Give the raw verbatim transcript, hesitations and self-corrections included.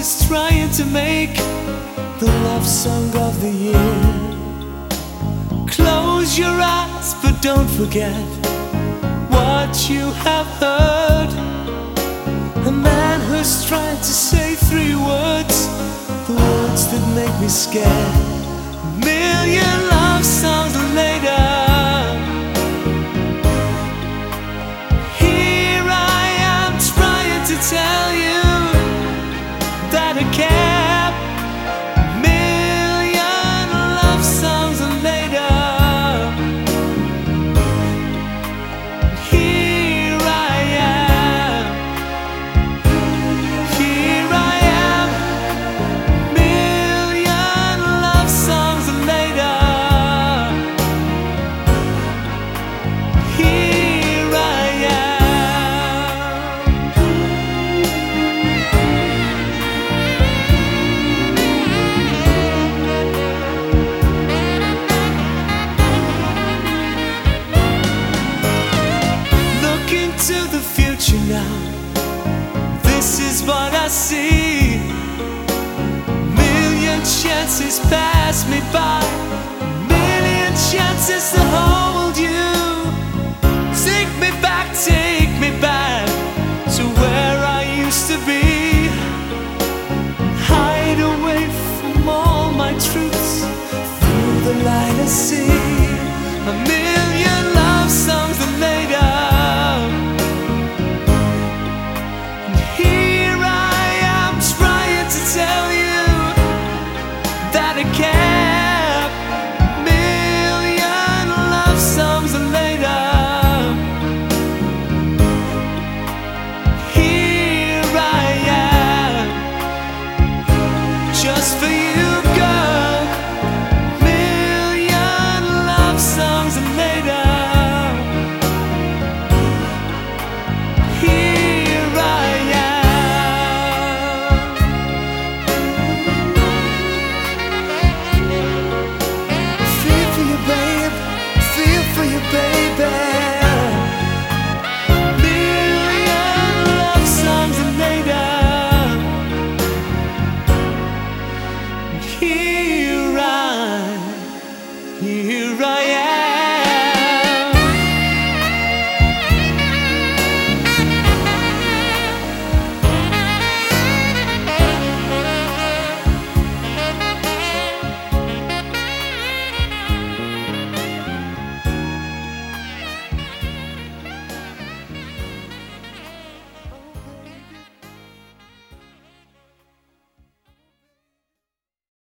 is trying to make the love song of the year. Close your eyes, but don't forget what you have heard. A man who's trying to say three words, the words that make me scared. A million love songs later, here I am trying to tell you that I care. A million love songs later, here I am, here I am. A million love songs later, here I am. Looking to the future now, this is what I see. Million chances pass me by, million chances to hold you. Take me back, take me back to where I used to be. Hide away from all my truths, through the light I see. A million love songs later, and here I am trying to tell you that I care. A million love songs later, here I am, just for you, girl. Million love songs later, here I am. Feel for you, babe, feel for you, baby. Million love songs later, here I, here I am.